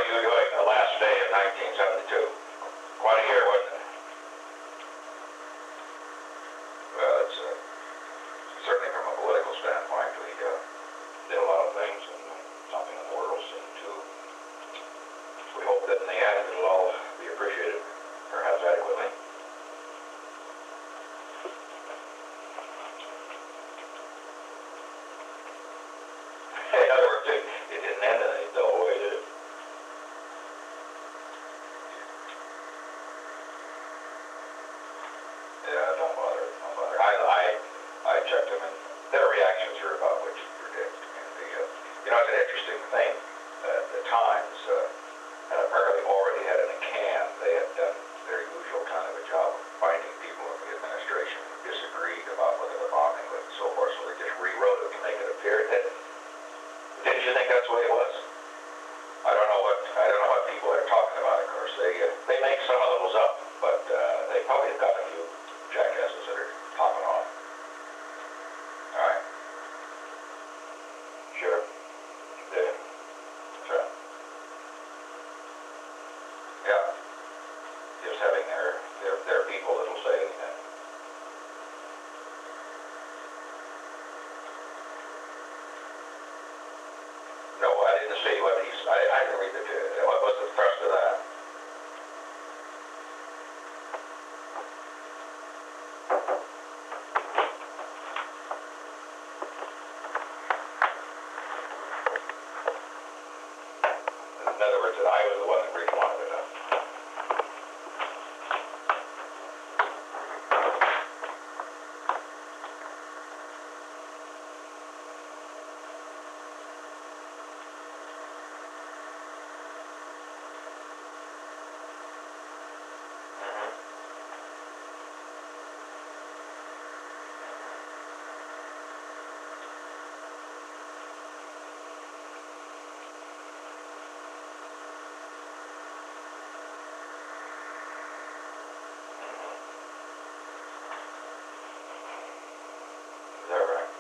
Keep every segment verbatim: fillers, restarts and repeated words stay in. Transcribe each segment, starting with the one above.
you doing the last day of nineteen seventy-two? Quite a year, wasn't it? Well, it's uh, certainly from a political standpoint, we uh, did a lot of things, and something in the world seemed to. We hope that in the end it'll all be appreciated, perhaps adequately. In other words, it, it didn't end in any dull way, did it? Yeah, don't bother, don't bother. I, I, I checked them, and their reactions are about what you predict. And the, uh, you know, it's an interesting thing. Uh, the Times uh, had apparently already had in a can. They had done their usual kind of a job of finding people in the administration who disagreed about whether the bombing was and so forth, so they just rewrote it to make it appear that. Didn't you think that's the way it was? I don't know what I don't know what people are talking about. Of course, they uh, they make some of those up, but uh, they probably have got a few jackasses that are popping off. All right. Sure. Yeah. That's right. Yeah. Just having their their their people that'll say anything. No, I didn't see what he's. I, I didn't read the. What was the thrust of that? In other words, that I was the one that really wanted it up. Is that right?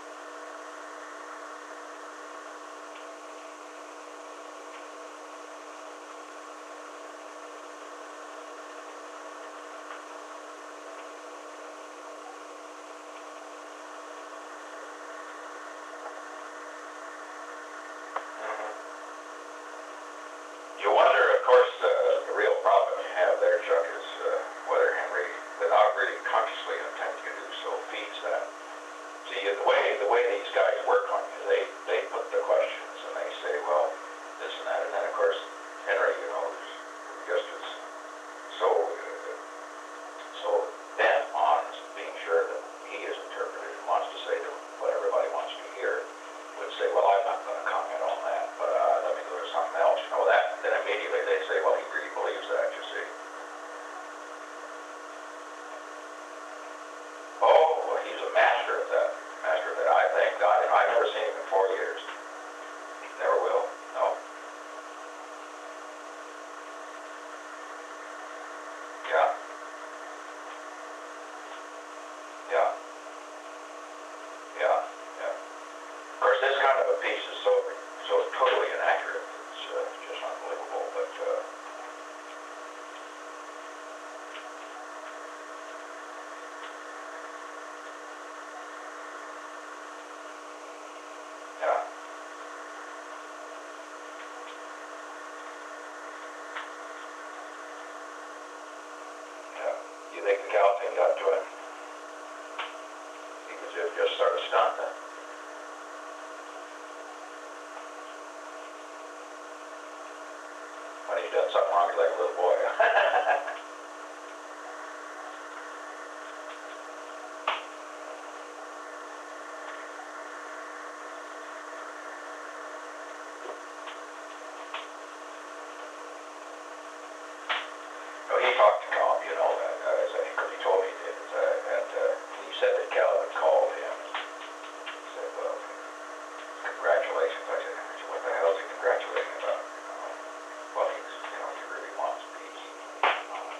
You wonder, of course, uh, the real problem you have there, Chuck, is uh, whether Henry, without really consciously intending to do so, feeds that. See, the way the way these guys work on you, they they put the questions and they say, well, this and that, and then of course Henry, you know, is just as so uh, so bent on being sure that he is interpreted and wants to say to what everybody wants to hear, would say, well, I'm not going to comment on that, but uh, let me go to something else. You know that? Then immediately they say, well, he really believes that. You see? Oh, well, he's a master of that. Master of that. I thank God. You know, I've never seen him in four years. Never will. No. Yeah. Yeah. Yeah. Yeah. Of course, this kind of a piece is so so totally inaccurate. It's uh, just unbelievable. But uh, yeah. Yeah. You think the cow thing got to him? He was just, just sort of stunned. Huh? When he's done something wrong, he's like a little boy. No, he talked to Tom, you know that, uh, because he told me he did. Uh, and uh, he said that Calvin called him. He said, well, congratulations. I said, what the hell is he congratulating about? You know, well, he's, you know, he really wants peace.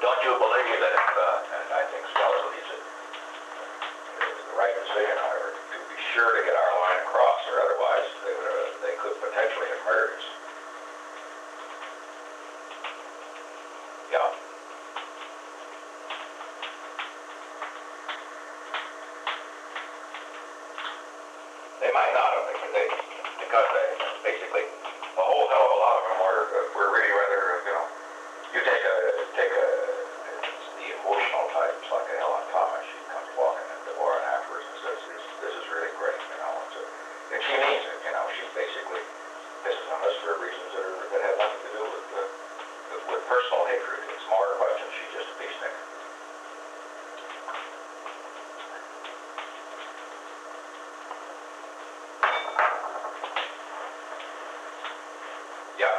don't you believe that if, uh, and I think Stella believes it, it was the right decision, however, to be sure to get our line across, or otherwise they would have, they could potentially have murdered us. Yeah. They might not have, because they, because they, basically, a whole hell of a lot of them were, were really rather, you know, you take a, take a, it's the emotional types, like a Helen Thomas, she comes walking into the bar and afterwards and says, this, this is really great, you know, and, so, and she means it, you know, she basically pisses on us for reasons that, are, that have nothing to do with, uh, with, with personal hatred. It's more a question, she's just a peacemaker. Yeah.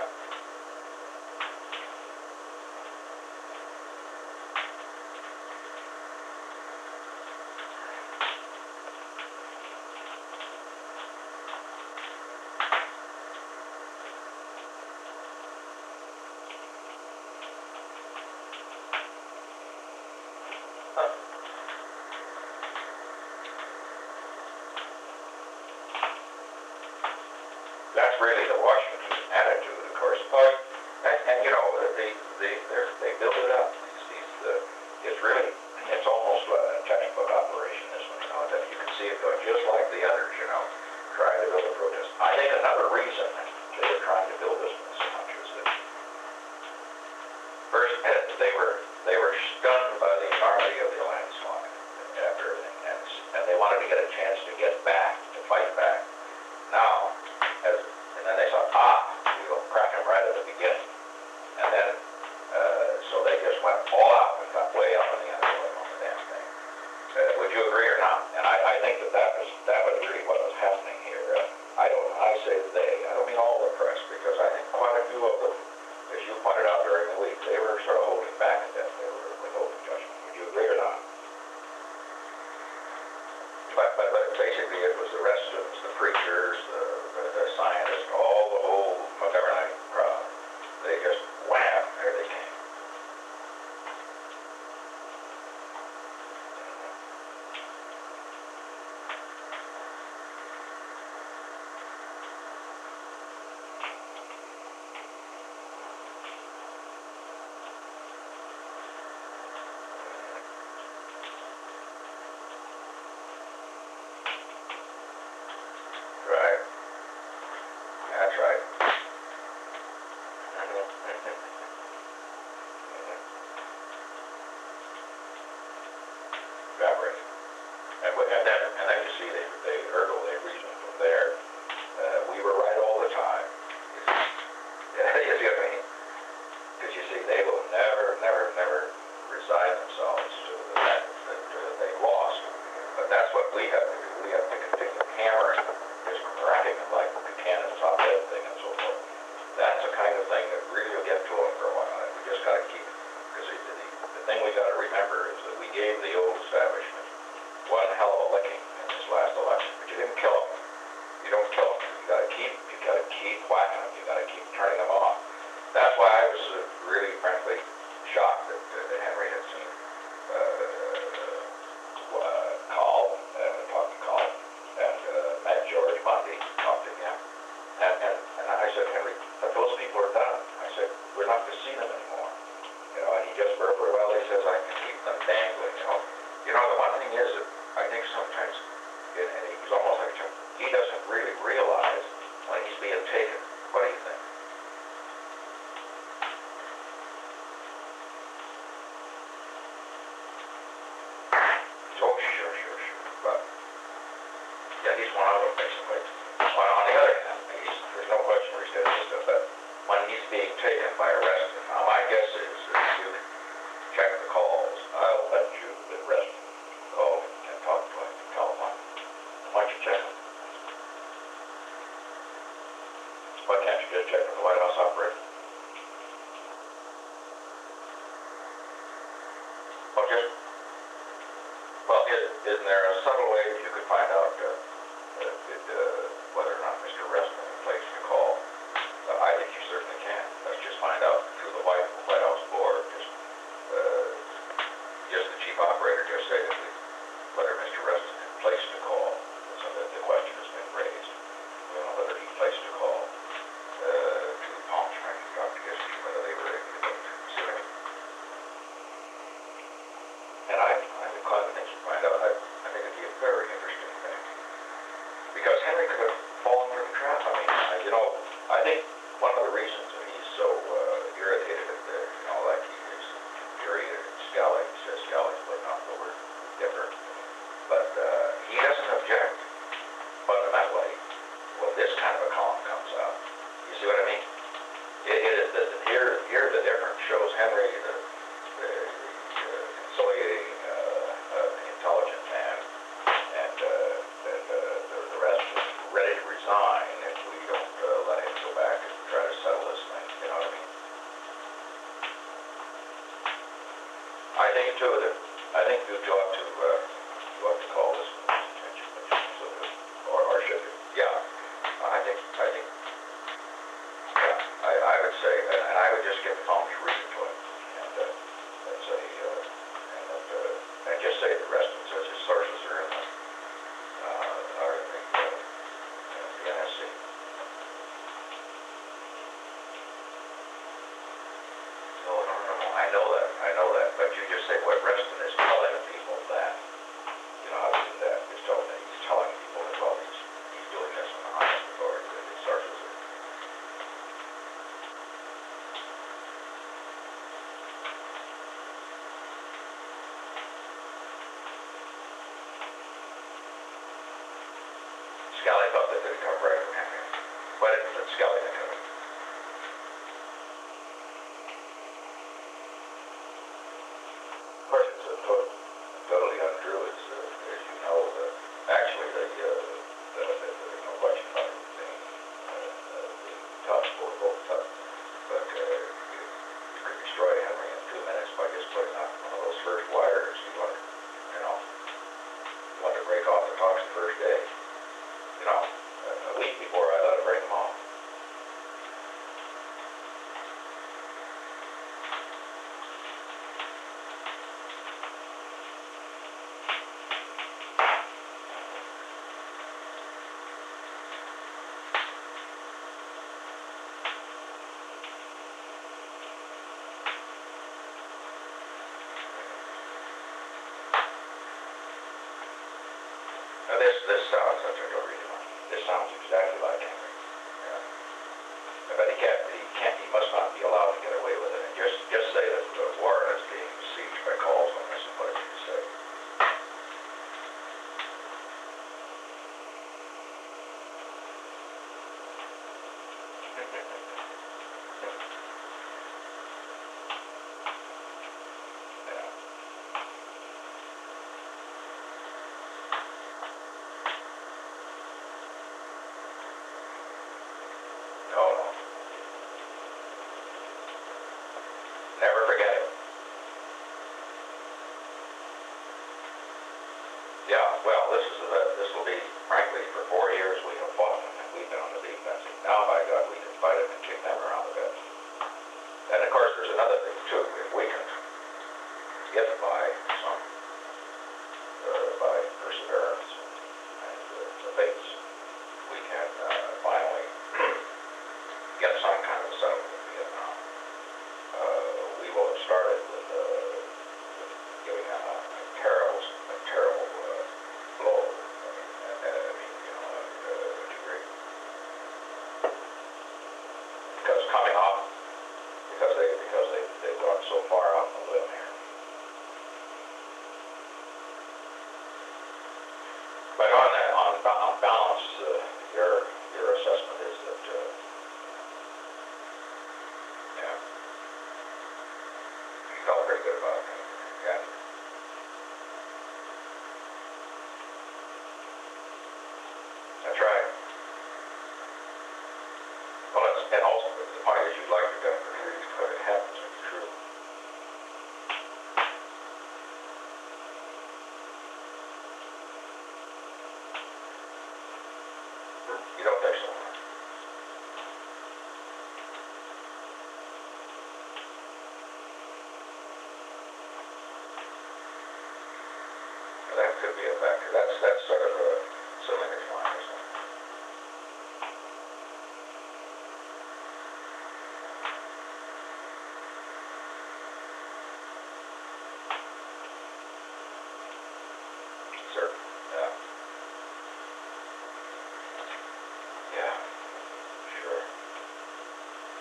Huh. That's really the Washington attitude, of course. But, and, and you know, they they they build it up. These, these uh, it's really it's almost a textbook operation. This one, you know, that you can see it going just like the others. You know, trying to build a protest. I think another reason they were trying to build this one so much is that first they were they were stunned by the enormity of the landslide after everything, and and they wanted to get a chance to get back to fight back. Now. As, and then they thought, ah, we'll crack them right at the beginning. And then, uh, so they just went all out and got way up in the underwood on the damn thing. Uh, would you agree or not? And I, I think that that was, that was really what was happening here. Uh, I don't, I say they, I don't mean all the press, because I think quite a few of them, as you pointed out during the week, they were sort of holding back a bit. They were withholding judgment. Would you agree or not? But, but, but basically it was the restaurants, the preachers, the, the, the scientists, all the whole McGovernite crowd. They just wham, there they came. Right. That's right. Evaporate. And, and then, and then you see they, they hurdle, they reason from there. Uh, we were right all the time. Yeah, you see what I mean? Because you see, they will never, never, never resign themselves to the fact that uh, they lost. But that's what we have to do. We have to continue hammering, just cracking them like Buchanan's top-head thing and so forth. That's the kind of thing that really will get to them for a while. And we just got to keep, because the, the, the thing we got to remember is that we gave the old establishment one hell of a licking in this last election, but you didn't kill them. You don't kill them. You got to keep, you got to keep whacking them. You got to keep turning them off. That's why I was uh, really, frankly, shocked that, uh, that Henry had seen uh, uh, Call, uh, talked to Call, and uh, met George Bundy, talked to him. And, and, and I said, Henry, those people are done. I said, we're not going to see them anymore. You know, and he just, well, he says, I can keep them dangling, you know. You know, the one thing is that I think sometimes, and, and he's almost like, he doesn't really realize when he's being taken. What do you think? Oh, sure, sure, sure. But, yeah, he's one of them, basically. On, on the other hand, he's, there's no question where he's doing this stuff, but when he's being taken by arrested, now my guess is that if you check the calls, I'll bet you that arrested call and talk to him, telephone. Why don't you check him? Why can't you just check with the White House operator? Well, just, well, is, isn't there a subtle way that you could find out uh, uh, did, uh, whether or not Mister Reston placed the call? Uh, I think you certainly can. Let's just find out one of the reasons that he's so uh, irritated at the, you know, like he is infuriated at Scully. He says Scully's putting off the word different. But uh, he doesn't object fundamentally when this kind of a column comes out. You see what I mean? It, it is the, here, here the difference shows Henry, the, the, the uh, conciliating, uh, uh, intelligent man, and, uh, and uh, the, the rest is ready to resign if we don't uh, let him go back and try to settle this thing. You know what I mean? I think too that I think you ought to uh, you ought to call this one attention, or, or should you? Yeah, I think I think yeah, I, I would say, and, and I would just get the phone to read it to him, and uh, and say uh, and that, uh, and just say the rest of such as sources are in the uh, are in the, uh, the N S C. No, no, no, no. I know that. I know that. But you just say what Reston is telling people that. You know how to do that. He's telling he's telling people that well he's he's doing this on the highest authority that his sources are. Scully thought that they'd come right from Henry. Why didn't let Scully think of it? Of course, it's a total, totally untrue. It's, uh, as you know, the, actually, the, uh, the, the, there's no question about it being uh, uh, the top score, both top. But uh, you, you could destroy Henry in two minutes by just putting out one of those first wires. You want to, you know, you want to break off the talks the first day. You know, a, a week before I let him break them off. Now this this sounds, I took a reading on. This sounds exactly like Henry. Yeah. But he can't, he can't, he must not be allowed to get away with it. And just just say that uh, Warren is being besieged by calls on this and what did you say? Yeah. No, no. Never forget it. Yeah, well, this is uh, this will be, frankly, for four years we have fought them and we've been on the defensive. Now, by God, we can fight them and kick them around the bed. And of course, there's another thing too. If we can get by some, uh, by perseverance and uh, the fates, we can uh, finally get some kind of a settlement in Vietnam. Uh, we will have started with, uh, with giving a, a terrible, a terrible uh, blow. I mean, uh, I mean, you know, uh, a degree. Because coming off, because they, because they, they've gone so far off the limb here. But on that, on, on balance, uh, your your assessment is that, uh, yeah, you felt pretty good about it. Yeah. That's right. Well, it's, and also the point is you'd like to get it released when it happens to be true. You don't think so? That could be a factor. That's that's sort of a something that's fine, isn't it? Sure. Yeah. Yeah. Sure.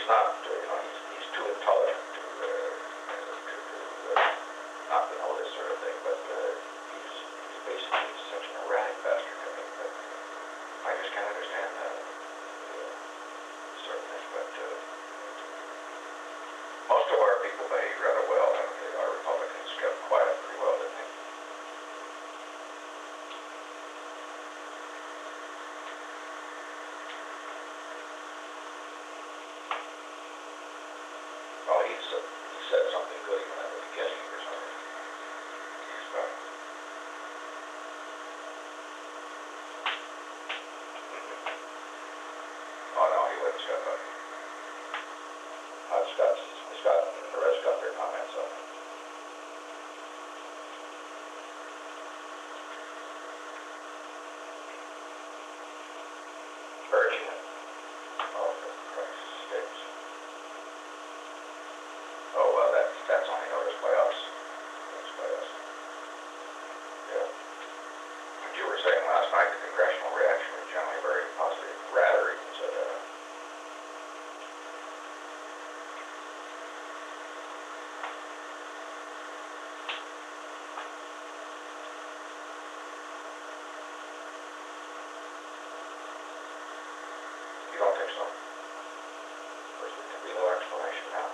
he's not, uh, you know, he's, he's too intelligent to, uh, to, to uh, not to know this sort of thing, but uh, he's, he's basically such an erratic bastard to me that I just can't understand that uh, sort of thing. But uh, most of our people behave rather well, and our Republicans kept quiet pretty well, didn't they? Well, he's, uh, he said something good even at the beginning or something. He's, uh, oh no, he wouldn't step up. Uh, Scott, Scott and the rest got their comments on it. Urging it. Oh, for Christ's sakes. Oh, well, that's, that's only noticed by us. That's by us. Yeah. But you were saying last night the congressional reaction was generally very positive. Rather, even said that. You don't think so? Of course, there can be no explanation now.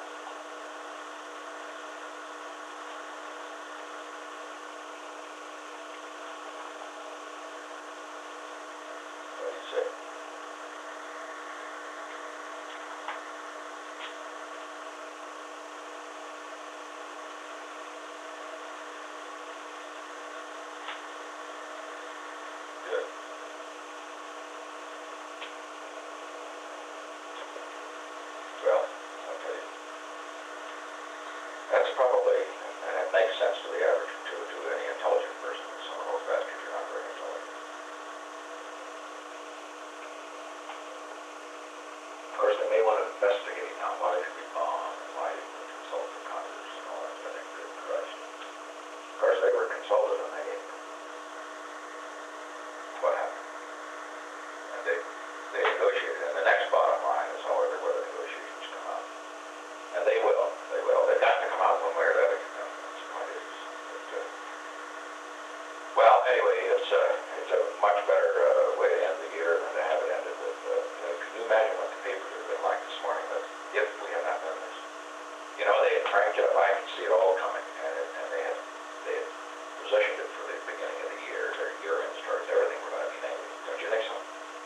What did he say? Good. Well, okay. That's probably, and it makes sense to the average, to, to any intelligent person, that some of those bastards are not very intelligent. Of course, they may want to investigate now why did we bomb, and why didn't we consult the Congress and all that. I think, good Christ. Of course, they were consulted and they, what happened? And they, they negotiated. And the next bottom line is, however, where the negotiations come out. And they will. They will. They've got to come out one way or the other. You know, that's the point is. But, uh, well, anyway, it's, uh, it's a much better uh, way to end the year than to have it ended with, uh, you know, can you imagine what the papers have been like this morning that if we had not done this? You know, they had cranked it up. I could see it all coming. And, it, and they had they had positioned it for the beginning of the year. Their year-end starts. Everything were going to be negative. Don't you think so?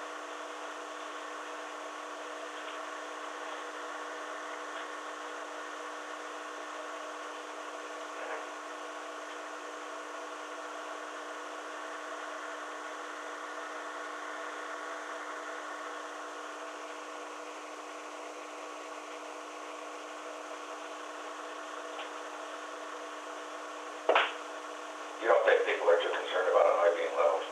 You don't think people are too concerned about an eye being leveled?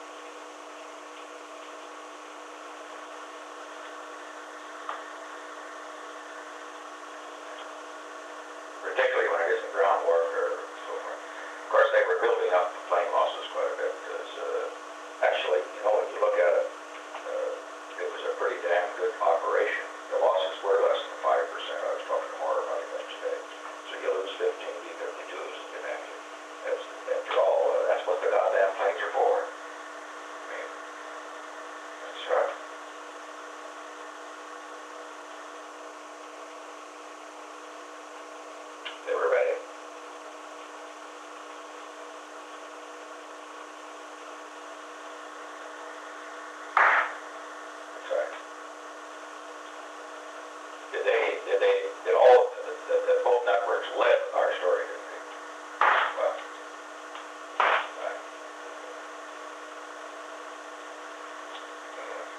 Particularly when it isn't ground warfare or so forth. Of course, they were building up the plane losses quite a bit because uh, actually, you know, when you look at it, uh, it was a pretty damn good operation. The losses were less than five percent. I was talking to Moore about it yesterday. So you lose fifteen B fifty-twos, you know, that's, after all, uh, that's what the goddamn planes are for. I mean, that's right. They were ready. That's right. Did they, did they, did all, the, the, the both networks led our story, didn't they? Well, right. Mhm.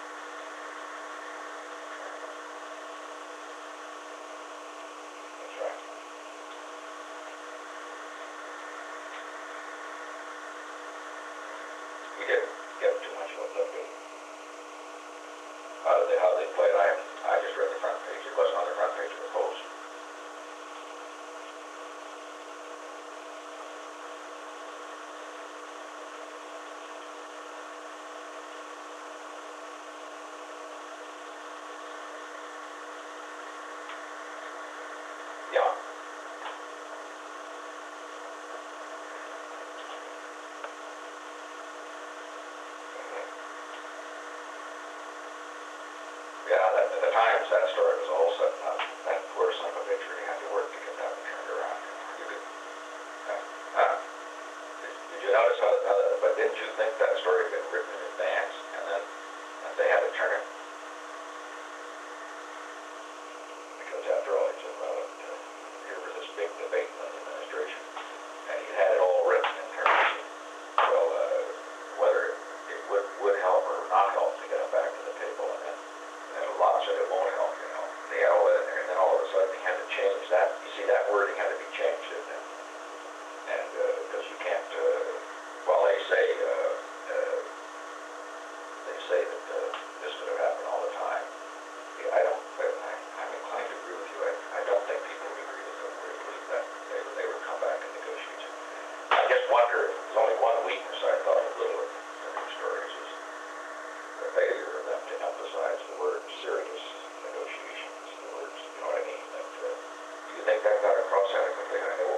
That's right. We didn't get too much of a look at how did they, how they played. I haven't, I just read the front page. It wasn't on the front page of the Post. times that story was all of a sudden up. That poor son of a bitch really had to work to get that one turned around. You could, uh, uh, did, did you notice how, how, but didn't you think that story had been written in advance and then and they had to turn it? Because after all, he said, well, uh, here was this big debate in the administration, and he had it all written in terms of, well, uh, whether it would, would help or not help to get him back to the table, and then, and then a lot said it won't help, you know. They had all that in there, and then all of a sudden he had to change that. You see, that wording had to be changed, didn't it? And, because uh, you can't, uh, well, they say, uh, uh, they say that uh, this could have happened all the time. Yeah, I don't, I, I'm inclined to agree with you. I, I don't think people would agree with them, would believe that they, would- they would come back and negotiate. I just wonder if there's only one weakness I thought a little of the news stories is the failure of them to emphasize the word serious negotiations, the words, you know what I mean? That, uh, do you think that got across adequately? I know.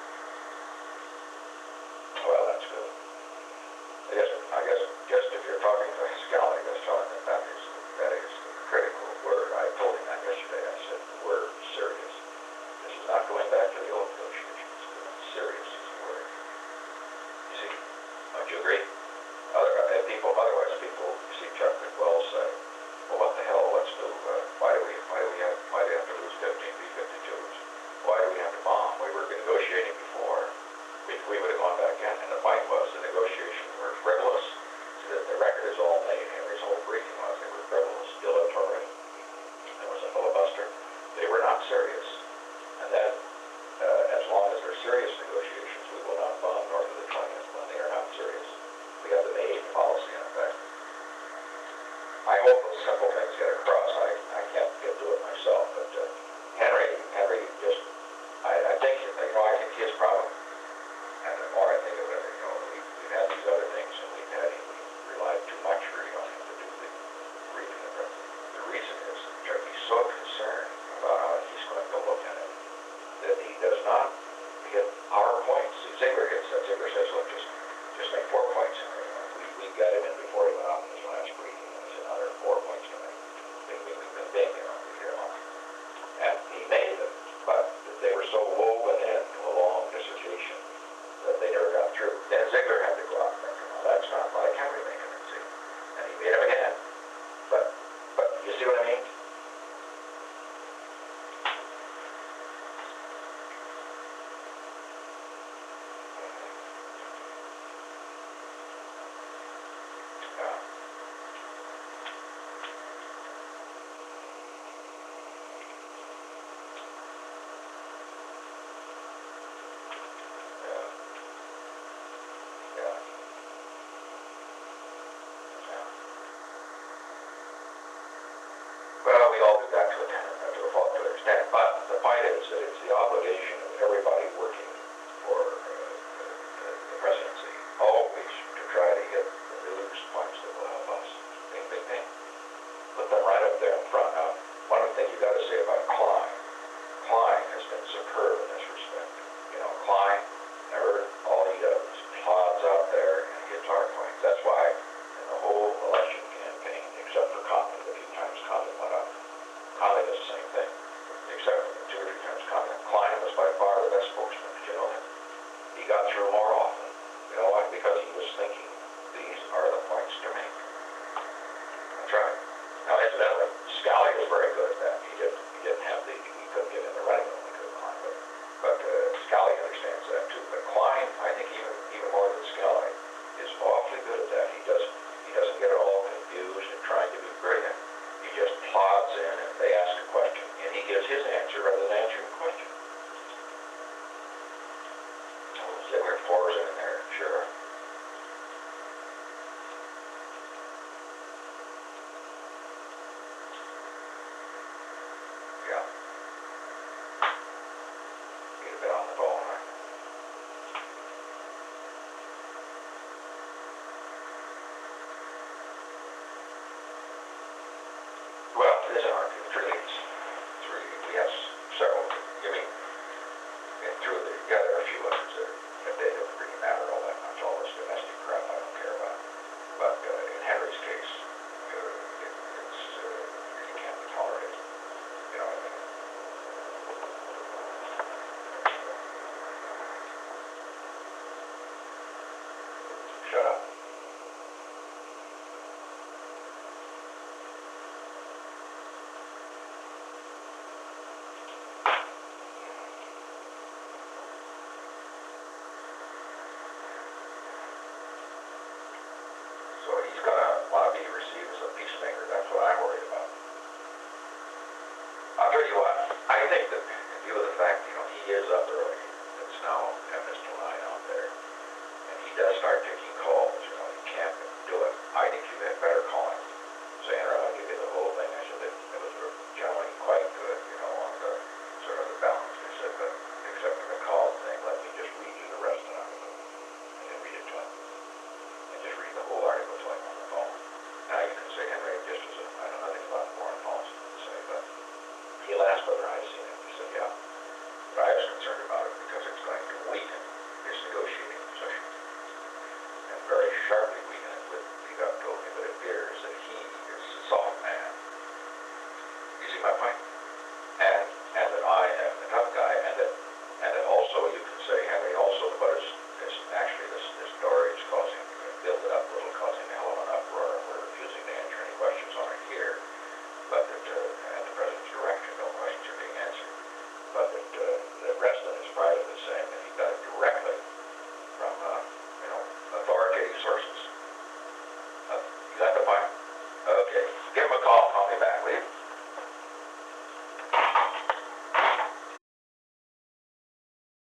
Well, that's good. I guess, I guess just if you're talking to Scally, just tell him that that is, that is the critical word. I told him that yesterday. I said the word serious. This is not going back to the old negotiations. Serious is the word. You see, don't you agree? Other uh, people, otherwise people, you see Chuck McWell say, well, what the hell, let's do, uh, why do we, why do we have, why do we have to lose fifteen B fifty-twos? Why do we have to bomb? We were negotiating before. We, we would have gone back in, and the point was the negotiations were frivolous. So that the record is all made. Henry's whole briefing was they were frivolous, dilatory. There was a filibuster. They were not serious. And then, uh, as long as they're serious negotiations, we will not bomb north of the twentieth when they are not serious. We have the May eighth policy in effect. I hope those simple things get across. I, I can't get to it myself, but uh,